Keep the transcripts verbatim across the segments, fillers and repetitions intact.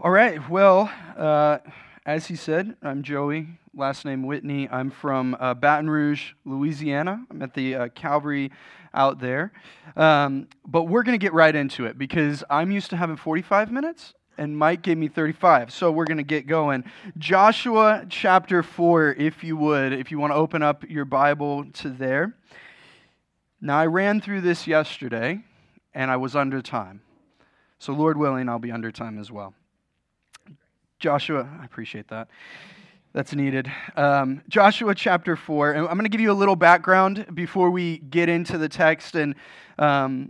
All right, well, uh, as he said, I'm Joey, last name Whitney. I'm from uh, Baton Rouge, Louisiana. I'm at the uh, Calvary out there. Um, but we're going to get right into it because I'm used to having forty-five minutes, and Mike gave me thirty-five, so we're going to get going. Joshua chapter four, if you would, if you want to open up your Bible to there. Now, I ran through this yesterday, and I was under time. So Lord willing, I'll be under time as well. Joshua, I appreciate that. That's needed. Um, Joshua chapter four, and I'm going to give you a little background before we get into the text. And um,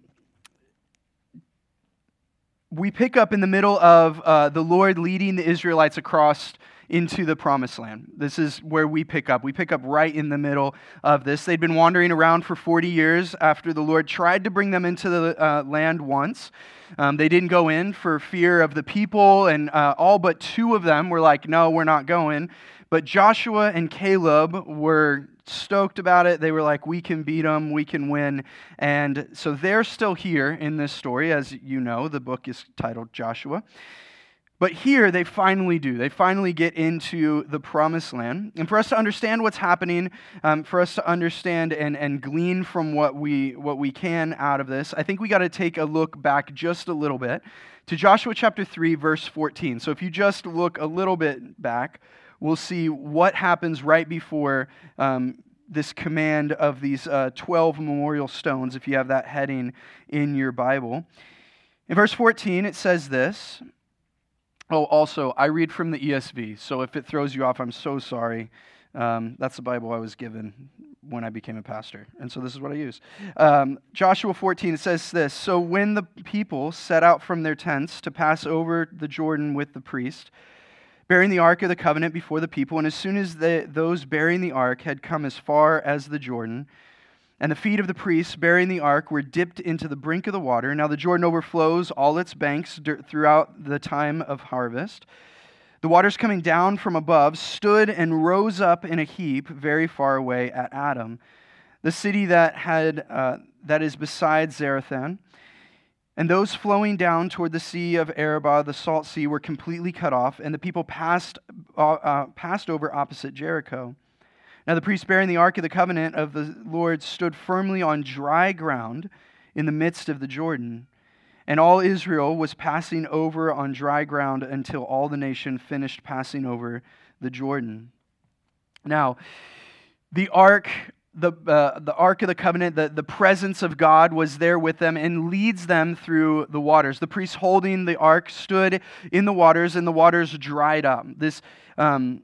we pick up in the middle of uh, the Lord leading the Israelites across into the promised land. This is where we pick up. We pick up right in the middle of this. They'd been wandering around for forty years after the Lord tried to bring them into the uh, land once. Um, they didn't go in for fear of the people, and uh, all but two of them were like, no, we're not going. But Joshua and Caleb were stoked about it. They were like, we can beat them, we can win. And so they're still here in this story. As you know, the book is titled Joshua. But here they finally do. They finally get into the promised land. And for us to understand what's happening, um, for us to understand and, and glean from what we what we can out of this, I think we got to take a look back just a little bit to Joshua chapter three, verse fourteen. So if you just look a little bit back, we'll see what happens right before um, this command of these uh, twelve memorial stones, if you have that heading in your Bible. In verse fourteen, it says this. Oh, also, I read from the E S V, so if it throws you off, I'm so sorry. Um, that's the Bible I was given when I became a pastor, and so this is what I use. Um, Joshua fourteen, it says this, So when the people set out from their tents to pass over the Jordan with the priest, bearing the ark of the covenant before the people, and as soon as the, those bearing the ark had come as far as the Jordan, and the feet of the priests bearing the ark were dipped into the brink of the water. Now the Jordan overflows all its banks throughout the time of harvest. The waters coming down from above stood and rose up in a heap very far away at Adam, the city that had uh, that is beside Zarethan. And those flowing down toward the sea of Arabah, the salt sea, were completely cut off, and the people passed uh, uh, passed over opposite Jericho. Now the priest bearing the ark of the covenant of the Lord stood firmly on dry ground in the midst of the Jordan. And all Israel was passing over on dry ground until all the nation finished passing over the Jordan. Now, the ark, the uh, the ark of the covenant, the, the presence of God was there with them and leads them through the waters. The priest holding the ark stood in the waters, and the waters dried up. This, um,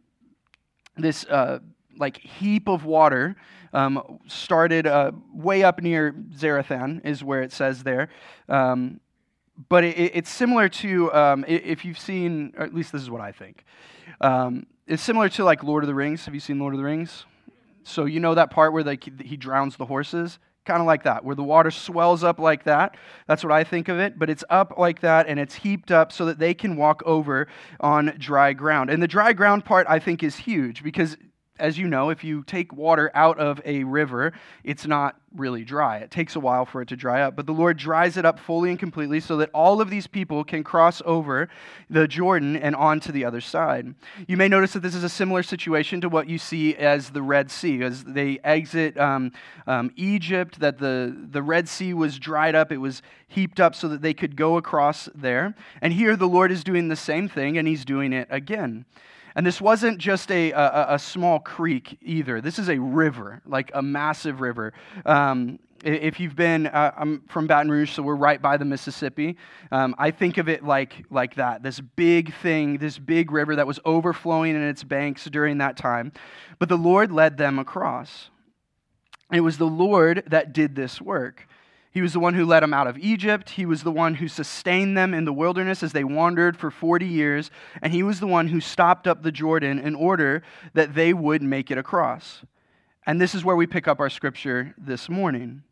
this. Uh, like heap of water um, started uh, way up near Zarethan is where it says there. Um, but it, it's similar to, um, if you've seen, or at least this is what I think, um, it's similar to like Lord of the Rings. Have you seen Lord of the Rings? So you know that part where like he drowns the horses? Kind of like that, where the water swells up like that. That's what I think of it, but it's up like that, and it's heaped up so that they can walk over on dry ground. And the dry ground part, I think, is huge because as you know, if you take water out of a river, it's not really dry. It takes a while for it to dry up. But the Lord dries it up fully and completely so that all of these people can cross over the Jordan and onto the other side. You may notice that this is a similar situation to what you see as the Red Sea. As they exit um, um, Egypt, that the, the Red Sea was dried up. It was heaped up so that they could go across there. And here the Lord is doing the same thing, and he's doing it again. And this wasn't just a, a, a small creek either. This is a river, like a massive river. Um, if you've been, uh, I'm from Baton Rouge, so we're right by the Mississippi. Um, I think of it like, like that, this big thing, this big river that was overflowing in its banks during that time. But the Lord led them across. It was the Lord that did this work. He was the one who led them out of Egypt. He was the one who sustained them in the wilderness as they wandered for forty years. And he was the one who stopped up the Jordan in order that they would make it across. And this is where we pick up our scripture this morning.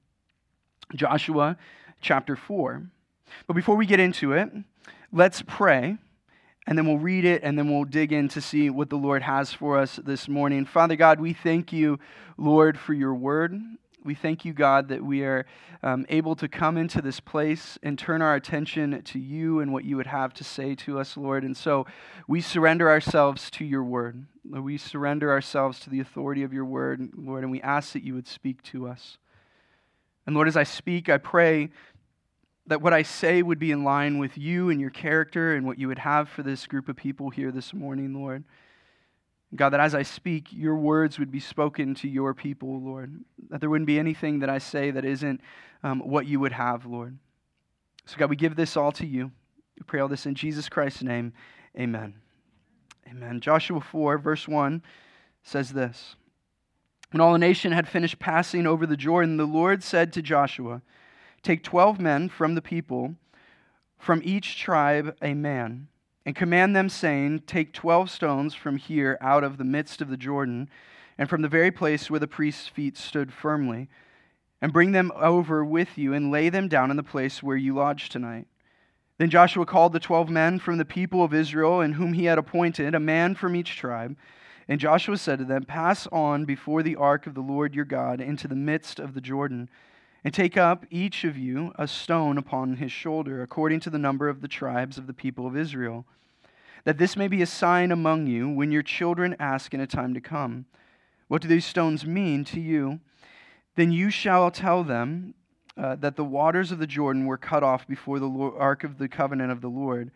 Joshua chapter four. But before we get into it, let's pray. And then we'll read it, and then we'll dig in to see what the Lord has for us this morning. Father God, we thank you, Lord, for your word. We thank you, God, that we are um, able to come into this place and turn our attention to you and what you would have to say to us, Lord. And so we surrender ourselves to your word. We surrender ourselves to the authority of your word, Lord, and we ask that you would speak to us. And Lord, as I speak, I pray that what I say would be in line with you and your character and what you would have for this group of people here this morning, Lord. God, that as I speak, your words would be spoken to your people, Lord. That there wouldn't be anything that I say that isn't um, what you would have, Lord. So God, we give this all to you. We pray all this in Jesus Christ's name. Amen. Amen. Joshua four, verse one says this. When all the nation had finished passing over the Jordan, the Lord said to Joshua, take twelve men from the people, from each tribe a man, and command them, saying, take twelve stones from here out of the midst of the Jordan, and from the very place where the priest's feet stood firmly, and bring them over with you, and lay them down in the place where you lodge tonight. Then Joshua called the twelve men from the people of Israel, and whom he had appointed, a man from each tribe. And Joshua said to them, pass on before the ark of the Lord your God into the midst of the Jordan, and take up each of you a stone upon his shoulder, according to the number of the tribes of the people of Israel, that this may be a sign among you when your children ask in a time to come, what do these stones mean to you? Then you shall tell them uh, that the waters of the Jordan were cut off before the Lord, ark of the covenant of the Lord.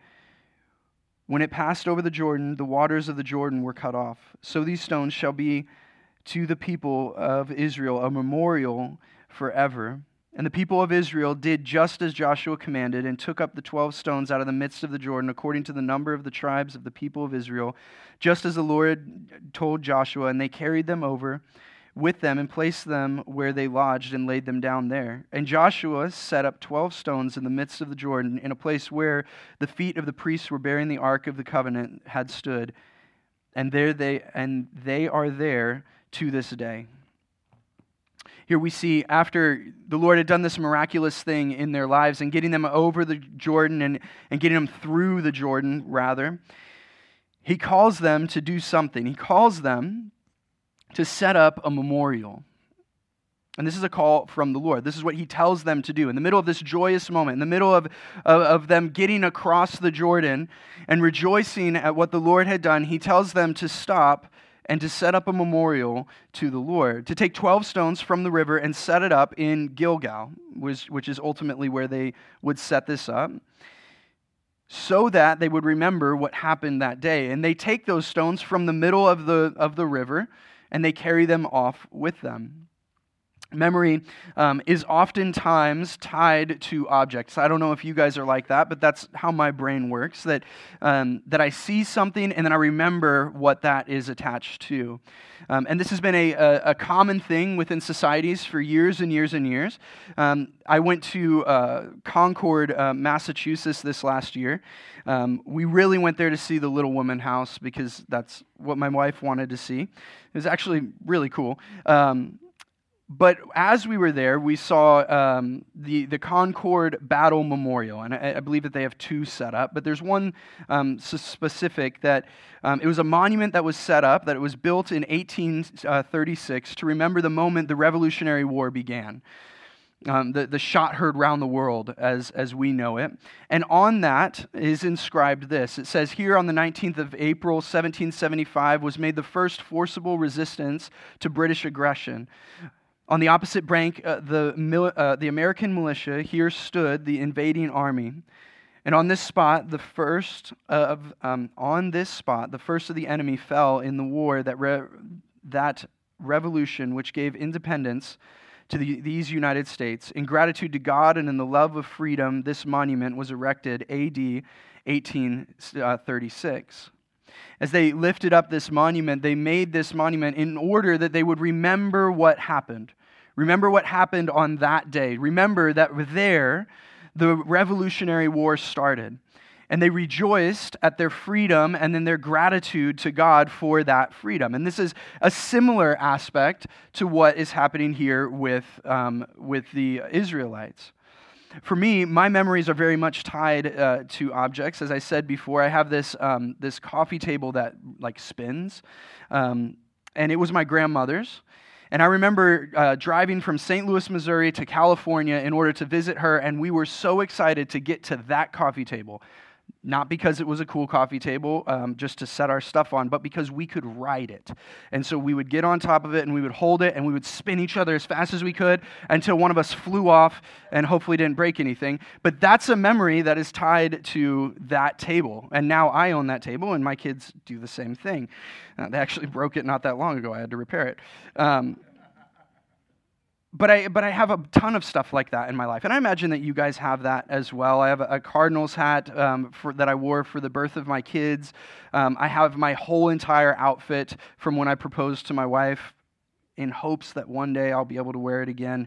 When it passed over the Jordan, the waters of the Jordan were cut off. So these stones shall be to the people of Israel a memorial forever. And the people of Israel did just as Joshua commanded, and took up the twelve stones out of the midst of the Jordan, according to the number of the tribes of the people of Israel, just as the Lord told Joshua, and they carried them over with them, and placed them where they lodged, and laid them down there. And Joshua set up twelve stones in the midst of the Jordan, in a place where the feet of the priests were bearing the ark of the covenant had stood, and there they and they are there to this day. Here we see after the Lord had done this miraculous thing in their lives and getting them over the Jordan and, and getting them through the Jordan, rather, he calls them to do something. He calls them to set up a memorial. And this is a call from the Lord. This is what he tells them to do. In the middle of this joyous moment, in the middle of, of, of them getting across the Jordan and rejoicing at what the Lord had done, he tells them to stop and to set up a memorial to the Lord, to take twelve stones from the river and set it up in Gilgal, which, which is ultimately where they would set this up, so that they would remember what happened that day. And they take those stones from the middle of the, of the river, and they carry them off with them. Memory um, is oftentimes tied to objects. I don't know if you guys are like that, but that's how my brain works, that um, that I see something and then I remember what that is attached to. Um, and this has been a, a, a common thing within societies for years and years and years. Um, I went to uh, Concord, uh, Massachusetts this last year. Um, we really went there to see the Little Woman house because that's what my wife wanted to see. It was actually really cool. Um, But as we were there, we saw um, the, the Concord Battle Memorial, and I, I believe that they have two set up, but there's one um, specific that um, it was a monument that was set up, that it was built in eighteen thirty-six to remember the moment the Revolutionary War began. Um, the, the shot heard round the world as, as we know it. And on that is inscribed this. It says, here on the nineteenth of April, seventeen seventy-five, was made the first forcible resistance to British aggression. On the opposite bank, uh, the, mil- uh, the American militia, here stood the invading army. And on this spot, the first of um, on this spot, the first of the enemy fell in the war that re- that revolution which gave independence to the, these United States. In gratitude to God and in the love of freedom, this monument was erected A D eighteen thirty-six. As they lifted up this monument, they made this monument in order that they would remember what happened. Remember what happened on that day. Remember that there, the Revolutionary War started. And they rejoiced at their freedom and then their gratitude to God for that freedom. And this is a similar aspect to what is happening here with, um, with the Israelites. For me, my memories are very much tied uh, to objects. As I said before, I have this um, this coffee table that like spins, um, and it was my grandmother's. And I remember uh, driving from Saint Louis, Missouri to California in order to visit her, and we were so excited to get to that coffee table. Not because it was a cool coffee table um, just to set our stuff on, but because we could ride it. And so we would get on top of it, and we would hold it, and we would spin each other as fast as we could until one of us flew off and hopefully didn't break anything. But that's a memory that is tied to that table. And now I own that table, and my kids do the same thing. Uh, they actually broke it not that long ago. I had to repair it. Um, But I but I have a ton of stuff like that in my life, and I imagine that you guys have that as well. I have a, a Cardinals hat um, for, that I wore for the birth of my kids. Um, I have my whole entire outfit from when I proposed to my wife, in hopes that one day I'll be able to wear it again.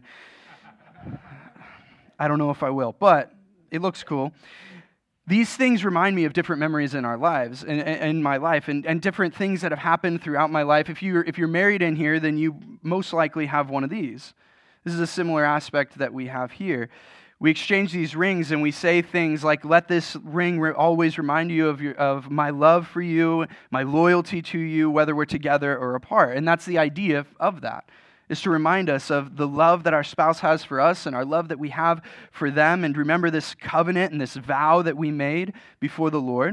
I don't know if I will, but it looks cool. These things remind me of different memories in our lives, in, in my life, and, and different things that have happened throughout my life. If you're if you're married in here, then you most likely have one of these. This is a similar aspect that we have here. We exchange these rings and we say things like, let this ring re- always remind you of, your, of my love for you, my loyalty to you, whether we're together or apart. And that's the idea of, of that, is to remind us of the love that our spouse has for us and our love that we have for them, and remember this covenant and this vow that we made before the Lord.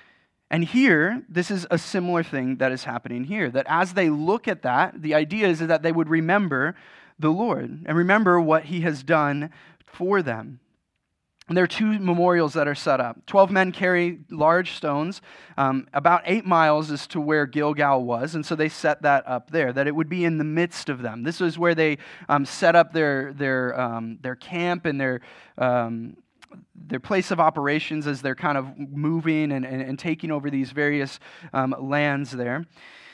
And here, this is a similar thing that is happening here, that as they look at that, the idea is that they would remember the Lord and remember what he has done for them. And there are two memorials that are set up. Twelve men carry large stones. Um, about eight miles as to where Gilgal was, and so they set that up there, that it would be in the midst of them. This is where they um, set up their their um, their camp and their um, their place of operations as they're kind of moving and, and, and taking over these various um, lands there.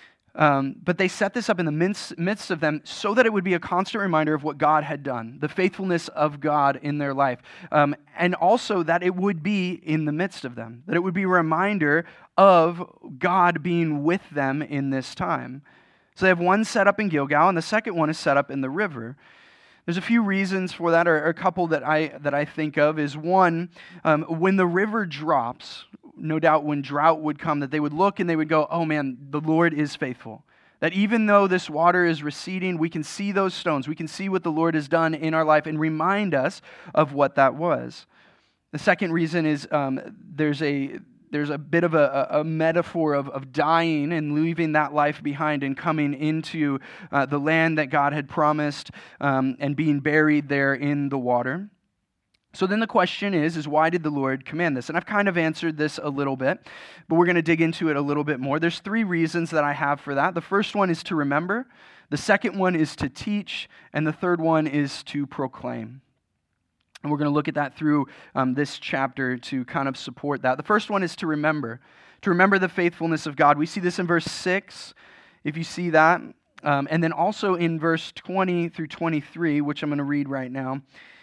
Um, but they set this up in the midst, midst of them so that it would be a constant reminder of what God had done, the faithfulness of God in their life, um, and also that it would be in the midst of them, that it would be a reminder of God being with them in this time. So they have one set up in Gilgal, and the second one is set up in the river. There's a few reasons for that, or a couple that I that I think of. Is one, um, when the river drops, no doubt when drought would come, that they would look and they would go, oh man, the Lord is faithful. That even though this water is receding, we can see those stones. We can see what the Lord has done in our life and remind us of what that was. The second reason is um, there's a there's a bit of a, a metaphor of, of dying and leaving that life behind and coming into uh, the land that God had promised um, and being buried there in the water. So then the question is, is why did the Lord command this? And I've kind of answered this a little bit, but we're going to dig into it a little bit more. There's three reasons that I have for that. The first one is to remember. The second one is to teach. And the third one is to proclaim. And we're going to look at that through um, this chapter to kind of support that. The first one is to remember. To remember the faithfulness of God. We see this in verse six, if you see that. Um, and then also in verse twenty through twenty-three, which I'm going to read right now.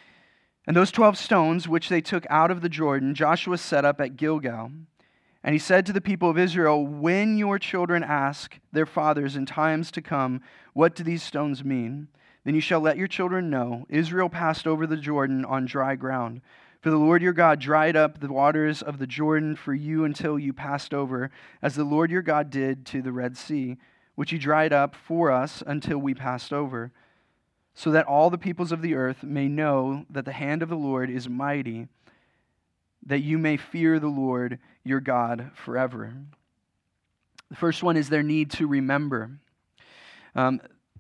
And those twelve stones which they took out of the Jordan, Joshua set up at Gilgal. And he said to the people of Israel, when your children ask their fathers in times to come, what do these stones mean? Then you shall let your children know, Israel passed over the Jordan on dry ground. For the Lord your God dried up the waters of the Jordan for you until you passed over, as the Lord your God did to the Red Sea, which he dried up for us until we passed over. So that all the peoples of the earth may know that the hand of the Lord is mighty, that you may fear the Lord your God forever. The first one is their need to remember. Um,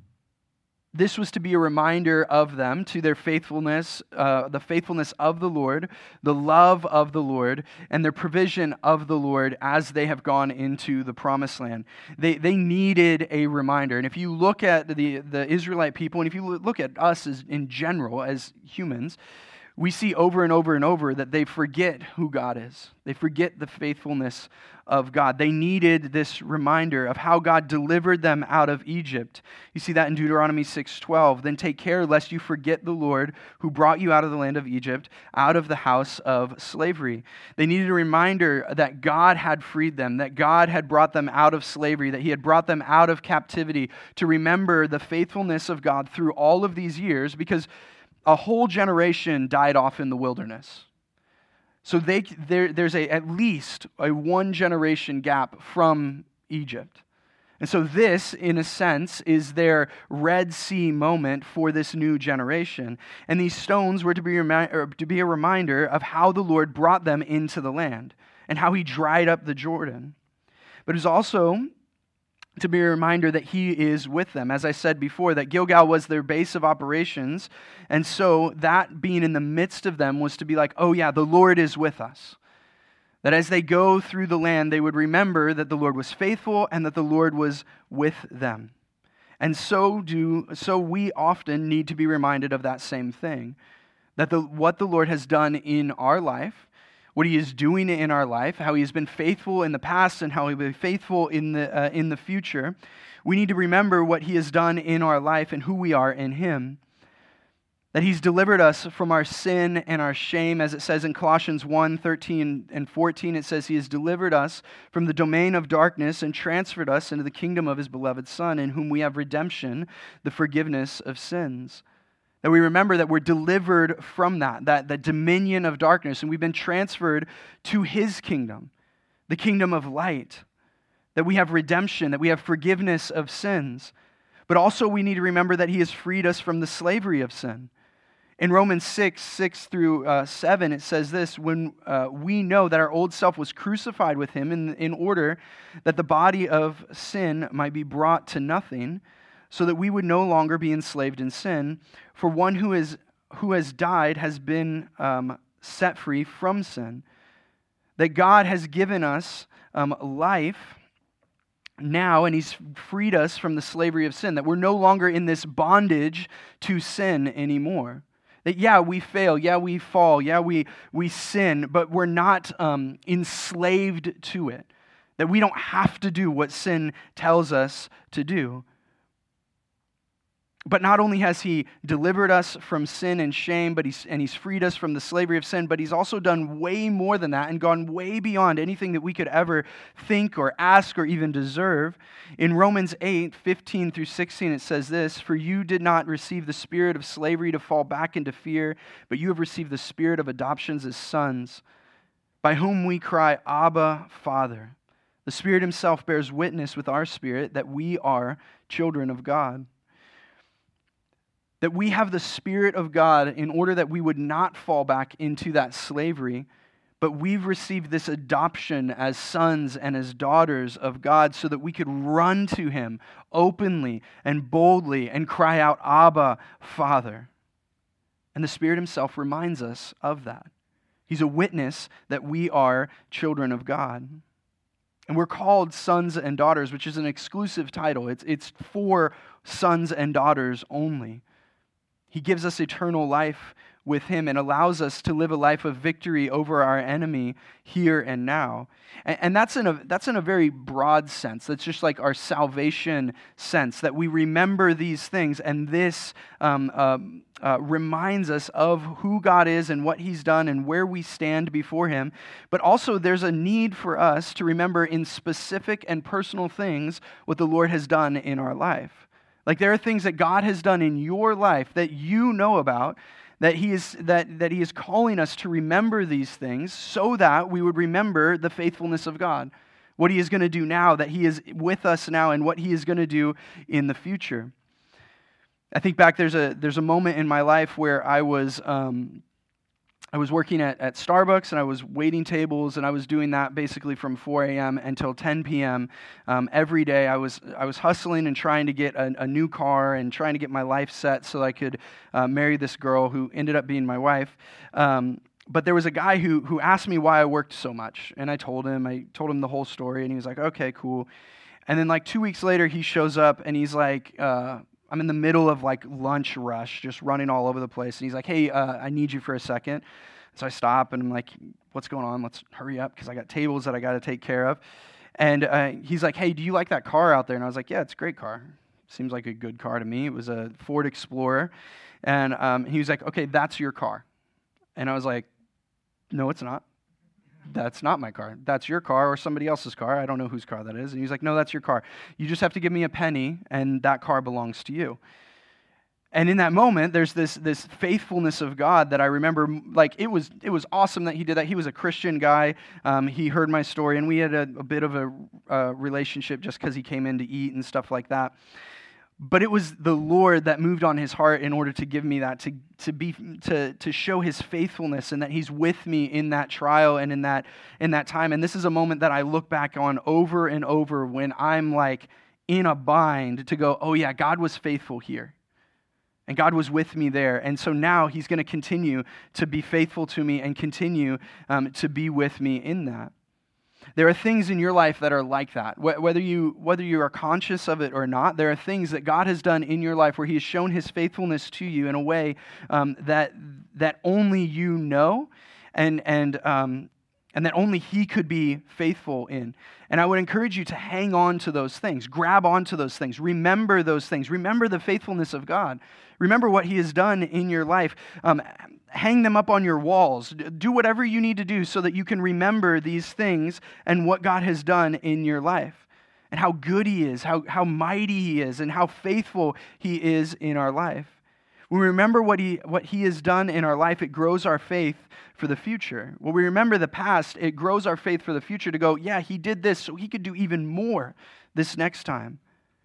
This was to be a reminder of them to their faithfulness, uh, the faithfulness of the Lord, the love of the Lord, and their provision of the Lord as they have gone into the promised land. They they needed a reminder. And if you look at the, the Israelite people, and if you look at us as in general as humans, we see over and over and over that they forget who God is. They forget the faithfulness of God. They needed this reminder of how God delivered them out of Egypt. You see that in Deuteronomy six twelve. Then take care lest you forget the Lord who brought you out of the land of Egypt, out of the house of slavery. They needed a reminder that God had freed them, that God had brought them out of slavery, that he had brought them out of captivity, to remember the faithfulness of God through all of these years, because a whole generation died off in the wilderness. So they, there, there's a, at least a one generation gap from Egypt. And so this, in a sense, is their Red Sea moment for this new generation. And these stones were to be, remi- or to be a reminder of how the Lord brought them into the land and how he dried up the Jordan. But it was also to be a reminder that he is with them. As I said before, that Gilgal was their base of operations. And so that being in the midst of them was to be like, oh yeah, the Lord is with us. That as they go through the land, they would remember that the Lord was faithful and that the Lord was with them. And so do so we often need to be reminded of that same thing. That the what the Lord has done in our life, what he is doing in our life, how he has been faithful in the past and how he will be faithful in the uh, in the future. We need to remember what he has done in our life and who we are in him. That he's delivered us from our sin and our shame, as it says in Colossians one, thirteen and fourteen. It says he has delivered us from the domain of darkness and transferred us into the kingdom of his beloved Son, in whom we have redemption, the forgiveness of sins. That we remember that we're delivered from that, that, that dominion of darkness, and we've been transferred to his kingdom, the kingdom of light. That we have redemption, that we have forgiveness of sins. But also we need to remember that he has freed us from the slavery of sin. In Romans six, six through uh, seven, it says this, when uh, we know that our old self was crucified with him in, in order that the body of sin might be brought to nothing, so that we would no longer be enslaved in sin. For one who is who has died has been um, set free from sin. That God has given us um, life now, and he's freed us from the slavery of sin. That we're no longer in this bondage to sin anymore. That, yeah, we fail, yeah, we fall, yeah, we, we sin, but we're not um, enslaved to it. That we don't have to do what sin tells us to do. But not only has he delivered us from sin and shame, but he's, and he's freed us from the slavery of sin, but he's also done way more than that and gone way beyond anything that we could ever think or ask or even deserve. In Romans eight, fifteen through sixteen, it says this, "For you did not receive the spirit of slavery to fall back into fear, but you have received the spirit of adoptions as sons, by whom we cry, Abba, Father. The Spirit himself bears witness with our spirit that we are children of God." That we have the Spirit of God in order that we would not fall back into that slavery, but we've received this adoption as sons and as daughters of God so that we could run to him openly and boldly and cry out, Abba, Father. And the Spirit himself reminds us of that. He's a witness that we are children of God. And we're called sons and daughters, which is an exclusive title. It's, it's for sons and daughters only. He gives us eternal life with him and allows us to live a life of victory over our enemy here and now. And, and that's in a that's in a very broad sense. That's just like our salvation sense, that we remember these things, and this um, uh, uh, reminds us of who God is and what he's done and where we stand before him. But also there's a need for us to remember in specific and personal things what the Lord has done in our life. Like there are things that God has done in your life that you know about, that he is that, that he is calling us to remember these things so that we would remember the faithfulness of God. What he is going to do now, that he is with us now, and what he is going to do in the future. I think back, there's a there's a moment in my life where I was um, I was working at, at Starbucks, and I was waiting tables, and I was doing that basically from four a.m. until ten p.m. Um, every day. I was I was hustling and trying to get a, a new car and trying to get my life set so I could uh, marry this girl who ended up being my wife. Um, but there was a guy who who asked me why I worked so much, and I told him. I told him the whole story, and he was like, "Okay, cool." And then like two weeks later, he shows up, and he's like, uh, I'm in the middle of like lunch rush, just running all over the place. And he's like, "Hey, uh, I need you for a second." So I stop and I'm like, "What's going on? Let's hurry up because I got tables that I got to take care of." And uh, he's like, "Hey, do you like that car out there?" And I was like, "Yeah, it's a great car. Seems like a good car to me." It was a Ford Explorer. And um, he was like, "Okay, that's your car." And I was like, "No, it's not. That's not my car. That's your car or somebody else's car. I don't know whose car that is." And he's like, "No, that's your car. You just have to give me a penny and that car belongs to you." And in that moment, there's this this faithfulness of God that I remember. Like it was it was awesome that he did that. He was a Christian guy. Um, he heard my story, and we had a, a bit of a uh, relationship just because he came in to eat and stuff like that. But it was the Lord that moved on his heart in order to give me that, to to be to to show his faithfulness and that he's with me in that trial and in that in that time. And this is a moment that I look back on over and over when I'm like in a bind to go, oh yeah, God was faithful here. And God was with me there. And so now he's going to continue to be faithful to me and continue um, to be with me in that. There are things in your life that are like that. Whether you whether you are conscious of it or not, there are things that God has done in your life where he has shown his faithfulness to you in a way um, that that only you know and and um, and that only he could be faithful in. And I would encourage you to hang on to those things. Grab onto those things. Remember those things. Remember the faithfulness of God. Remember what he has done in your life. Um, hang them up on your walls. Do whatever you need to do so that you can remember these things and what God has done in your life. And how good he is, how, how mighty he is, and how faithful he is in our life. When we remember what he, what he has done in our life, it grows our faith for the future. When we remember the past, it grows our faith for the future to go, yeah, he did this, so he could do even more this next time.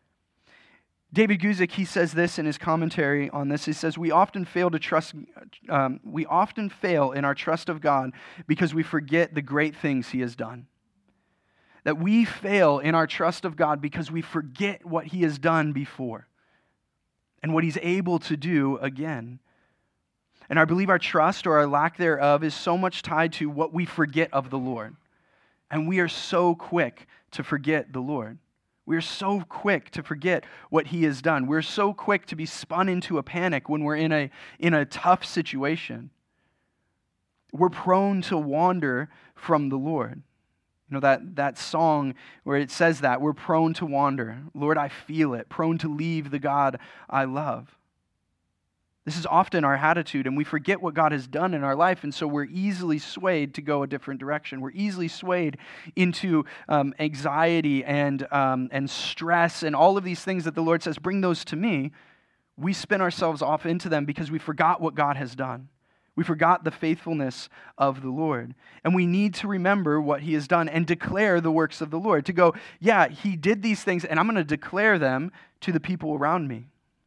David Guzik, he says this in his commentary on this. He says, we often fail to trust, um, we often fail in our trust of God because we forget the great things he has done. That we fail in our trust of God because we forget what he has done before and what he's able to do again. And I believe our trust or our lack thereof is so much tied to what we forget of the Lord. And we are so quick to forget the Lord. We're so quick to forget what he has done. We're so quick to be spun into a panic when we're in a, in a tough situation. We're prone to wander from the Lord. You know, that, that song where it says that, we're prone to wander. Lord, I feel it. Prone to leave the God I love. This is often our attitude, and we forget what God has done in our life, and so we're easily swayed to go a different direction. We're easily swayed into um, anxiety and um, and stress and all of these things that the Lord says, bring those to me. We spin ourselves off into them because we forgot what God has done. We forgot the faithfulness of the Lord. And we need to remember what he has done and declare the works of the Lord. To go, yeah, he did these things, and I'm going to declare them to the people around me.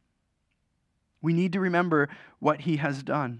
We need to remember what he has done.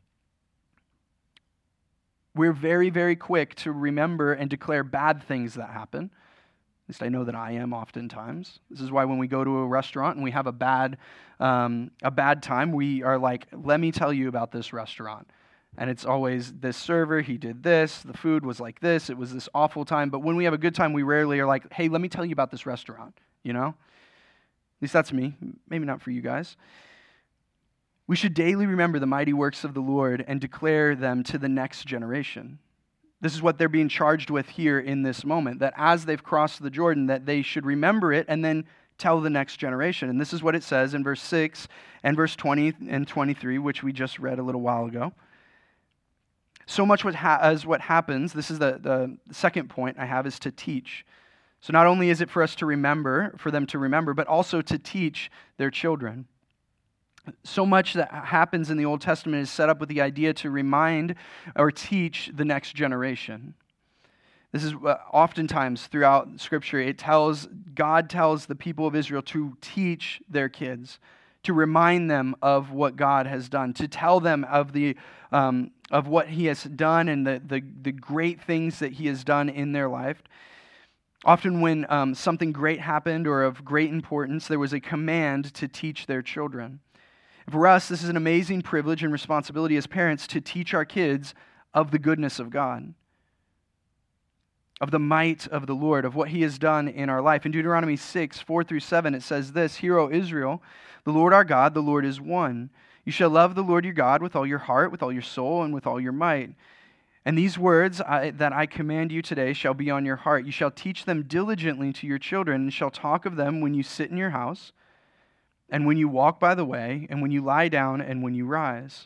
We're very, very quick to remember and declare bad things that happen. At least I know that I am oftentimes. This is why when we go to a restaurant and we have a bad, um, a bad time, we are like, let me tell you about this restaurant. And it's always this server, he did this, the food was like this, it was this awful time. But when we have a good time, we rarely are like, hey, let me tell you about this restaurant, you know? At least that's me, maybe not for you guys. We should daily remember the mighty works of the Lord and declare them to the next generation. This is what they're being charged with here in this moment, that as they've crossed the Jordan, that they should remember it and then tell the next generation. And this is what it says in verse six and verse twenty and twenty-three, which we just read a little while ago. So much what ha- as what happens, this is the, the second point I have, is to teach. So not only is it for us to remember, for them to remember, but also to teach their children. So much that happens in the Old Testament is set up with the idea to remind or teach the next generation. This is uh, oftentimes throughout Scripture, it tells, God tells the people of Israel to teach their kids, to remind them of what God has done, to tell them of the um, of what he has done and the, the, the great things that he has done in their life. Often when um, something great happened or of great importance, there was a command to teach their children. For us, this is an amazing privilege and responsibility as parents to teach our kids of the goodness of God, of the might of the Lord, of what he has done in our life. In Deuteronomy six, four through seven, it says this, Hear, O Israel, the Lord our God, the Lord is one. You shall love the Lord your God with all your heart, with all your soul, and with all your might. And these words I, that I command you today shall be on your heart. You shall teach them diligently to your children, and shall talk of them when you sit in your house, and when you walk by the way, and when you lie down, and when you rise.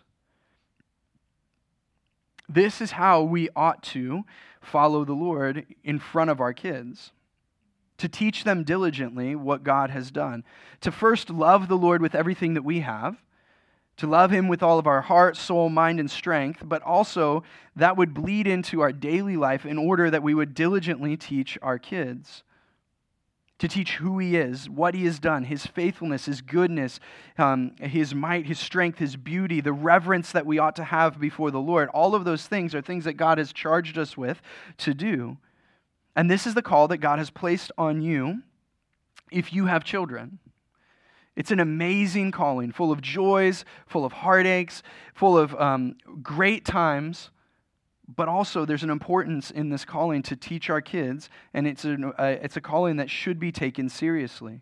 This is how we ought to follow the Lord in front of our kids. to teach them diligently what God has done, to first love the Lord with everything that we have, to love him with all of our heart, soul, mind, and strength, but also that would bleed into our daily life in order that we would diligently teach our kids. To teach who he is, what he has done, his faithfulness, his goodness, um, his might, his strength, his beauty, the reverence that we ought to have before the Lord. All of those things are things that God has charged us with to do. And this is the call that God has placed on you if you have children. It's an amazing calling, full of joys, full of heartaches, full of um, great times. But also, there's an importance in this calling to teach our kids, and it's a, uh, it's a calling that should be taken seriously.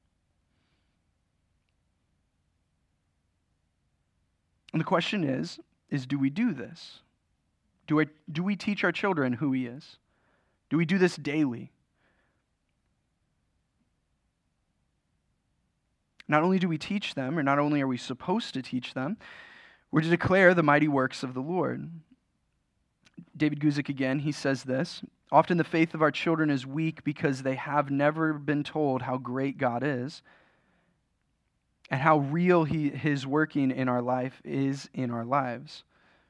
And the question is, is do we do this? Do, I, do we teach our children who he is? Do we do this daily? Not only do we teach them, or not only are we supposed to teach them, we're to declare the mighty works of the Lord. David Guzik again, he says this, often the faith of our children is weak because they have never been told how great God is and how real he, his working in our life is in our lives.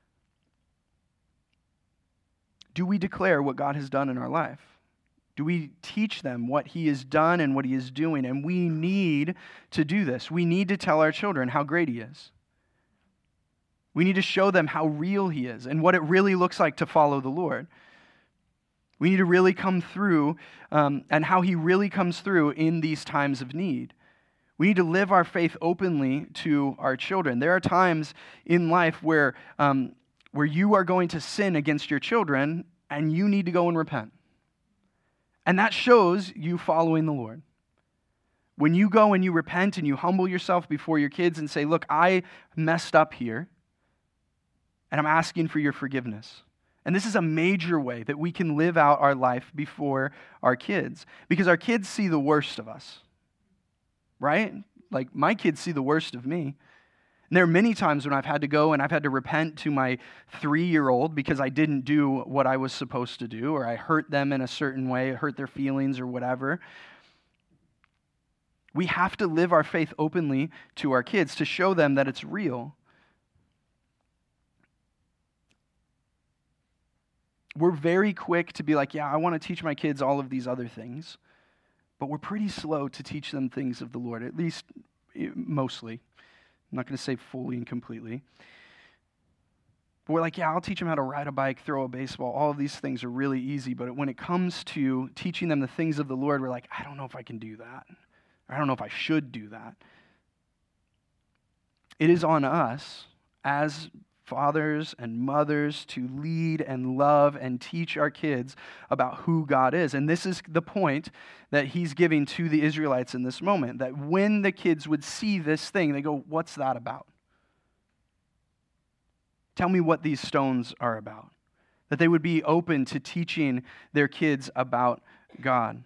Do we declare what God has done in our life? Do we teach them what he has done and what he is doing? And we need to do this. We need to tell our children how great he is. We need to show them how real he is and what it really looks like to follow the Lord. We need to really come through um, and how he really comes through in these times of need. We need to live our faith openly to our children. There are times in life where, um, where you are going to sin against your children and you need to go and repent. And that shows you following the Lord. When you go and you repent and you humble yourself before your kids and say, look, I messed up here. And I'm asking for your forgiveness. And this is a major way that we can live out our life before our kids. Because our kids see the worst of us. Right? Like, my kids see the worst of me. And there are many times when I've had to go and I've had to repent to my three-year-old because I didn't do what I was supposed to do, or I hurt them in a certain way, hurt their feelings or whatever. We have to live our faith openly to our kids to show them that it's real. We're very quick to be like, yeah, I want to teach my kids all of these other things. But we're pretty slow to teach them things of the Lord, at least mostly. I'm not going to say fully and completely. But we're like, yeah, I'll teach them how to ride a bike, throw a baseball. All of these things are really easy. But when it comes to teaching them the things of the Lord, we're like, I don't know if I can do that. Or I don't know if I should do that. It is on us as fathers and mothers to lead and love and teach our kids about who God is. And this is the point that he's giving to the Israelites in this moment, that when the kids would see this thing, they go, what's that about? Tell me what these stones are about. That they would be open to teaching their kids about God.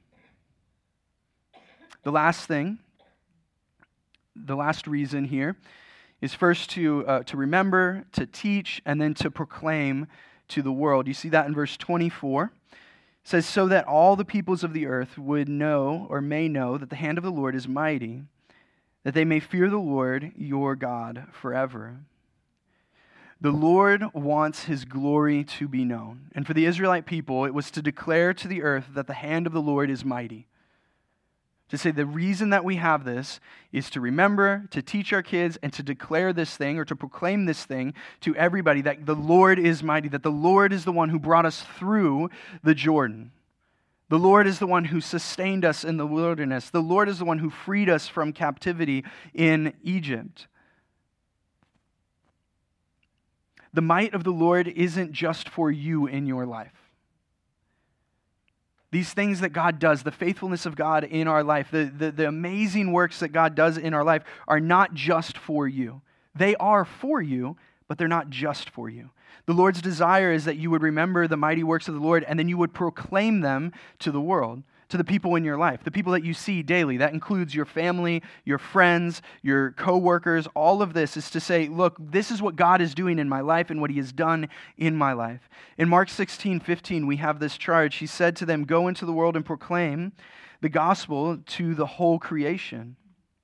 The last thing, the last reason here is first to uh, to remember, to teach, and then to proclaim to the world. You see that in verse twenty-four. It says, so that all the peoples of the earth would know or may know that the hand of the Lord is mighty, that they may fear the Lord your God forever. The Lord wants his glory to be known. And for the Israelite people, it was to declare to the earth that the hand of the Lord is mighty. To say the reason that we have this is to remember, to teach our kids, and to declare this thing, or to proclaim this thing to everybody, that the Lord is mighty, that the Lord is the one who brought us through the Jordan. The Lord is the one who sustained us in the wilderness. The Lord is the one who freed us from captivity in Egypt. The might of the Lord isn't just for you in your life. These things that God does, the faithfulness of God in our life, the, the, the amazing works that God does in our life are not just for you. They are for you, but they're not just for you. The Lord's desire is that you would remember the mighty works of the Lord and then you would proclaim them to the world. to the people in your life, the people that you see daily. That includes your family, your friends, your coworkers. All of this is to say, look, this is what God is doing in my life and what he has done in my life. In Mark sixteen fifteen, we have this charge. He said to them, go into the world and proclaim the gospel to the whole creation.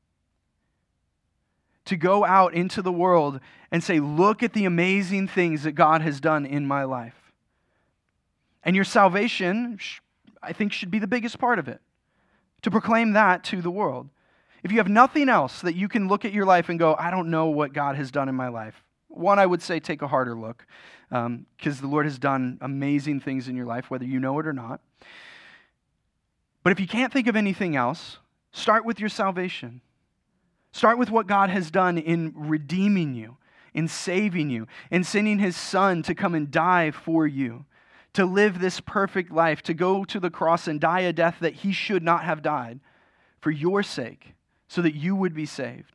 To go out into the world and say, look at the amazing things that God has done in my life. And your salvation, I think, should be the biggest part of it. To proclaim that to the world. If you have nothing else that you can look at your life and go, I don't know what God has done in my life. One, I would say take a harder look, because um, the Lord has done amazing things in your life, whether you know it or not. But if you can't think of anything else, start with your salvation. Start with what God has done in redeeming you, in saving you, in sending his Son to come and die for you, to live this perfect life, to go to the cross and die a death that he should not have died for your sake, so that you would be saved.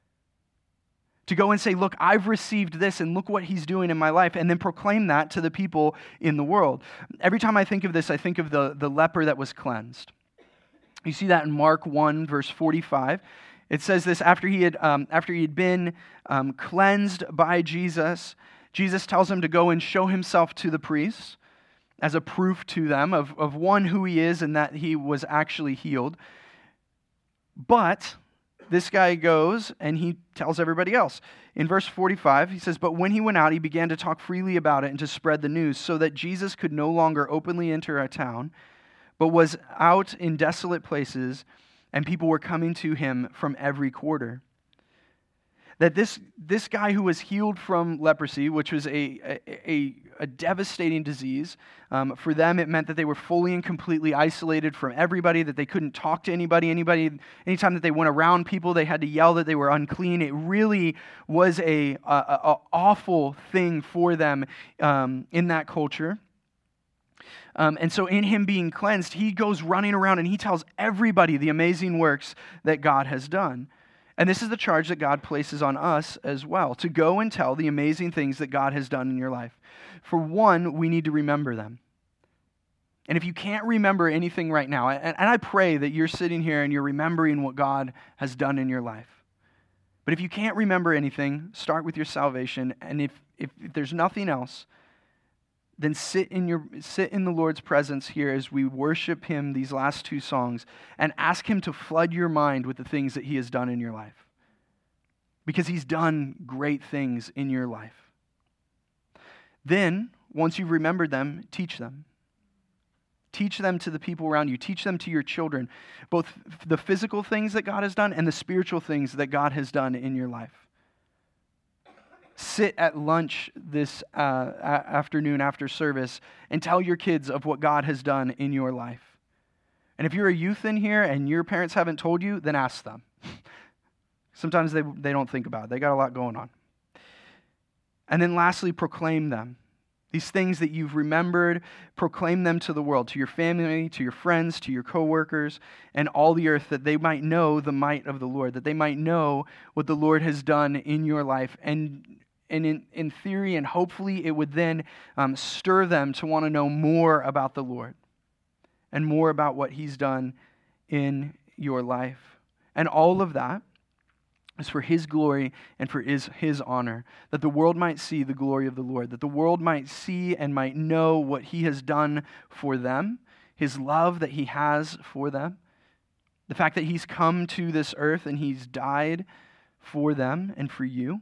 To go and say, look, I've received this and look what he's doing in my life, and then proclaim that to the people in the world. Every time I think of this, I think of the, the leper that was cleansed. You see that in Mark one, verse forty-five. It says this, after he had um, after he had been um, cleansed by Jesus, Jesus tells him to go and show himself to the priests as a proof to them of, of one, who he is and that he was actually healed. But this guy goes and he tells everybody else. In verse forty-five, he says, but when he went out, he began to talk freely about it and to spread the news, so that Jesus could no longer openly enter a town, but was out in desolate places, and people were coming to him from every quarter. That this, this guy who was healed from leprosy, which was a, a, a, a devastating disease, um, for them it meant that they were fully and completely isolated from everybody, that they couldn't talk to anybody. Anybody, anytime that they went around people, they had to yell that they were unclean. It really was a, a, a awful thing for them um, in that culture. Um, and so in him being cleansed, he goes running around and he tells everybody the amazing works that God has done. And this is the charge that God places on us as well, to go and tell the amazing things that God has done in your life. For one, we need to remember them. And if you can't remember anything right now, and, and I pray that you're sitting here and you're remembering what God has done in your life. But if you can't remember anything, start with your salvation. And if, if, if there's nothing else, then sit in your sit in the Lord's presence here as we worship him these last two songs, and ask him to flood your mind with the things that he has done in your life. Because he's done great things in your life. Then, once you've remembered them, teach them. Teach them to the people around you. Teach them to your children, both the physical things that God has done and the spiritual things that God has done in your life. Sit at lunch this uh, afternoon after service and tell your kids of what God has done in your life. And if you're a youth in here and your parents haven't told you, then ask them. Sometimes they, they don't think about it. They got a lot going on. And then lastly, proclaim them. These things that you've remembered, proclaim them to the world, to your family, to your friends, to your coworkers, and all the earth, that they might know the might of the Lord, that they might know what the Lord has done in your life. And And in, in theory, and hopefully, it would then um, stir them to want to know more about the Lord and more about what he's done in your life. And all of that is for his glory and for his, his honor, that the world might see the glory of the Lord, that the world might see and might know what he has done for them, his love that he has for them, the fact that he's come to this earth and he's died for them and for you,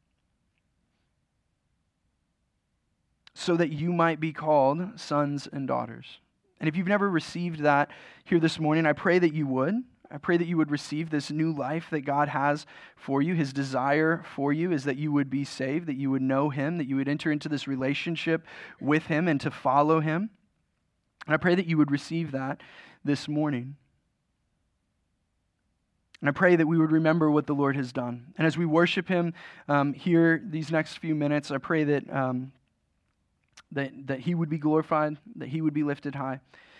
so that you might be called sons and daughters. And if you've never received that here this morning, I pray that you would. I pray that you would receive this new life that God has for you. His desire for you is that you would be saved, that you would know him, that you would enter into this relationship with him and to follow him. And I pray that you would receive that this morning. And I pray that we would remember what the Lord has done. And as we worship him um, here these next few minutes, I pray that... Um, That, that he would be glorified, that he would be lifted high.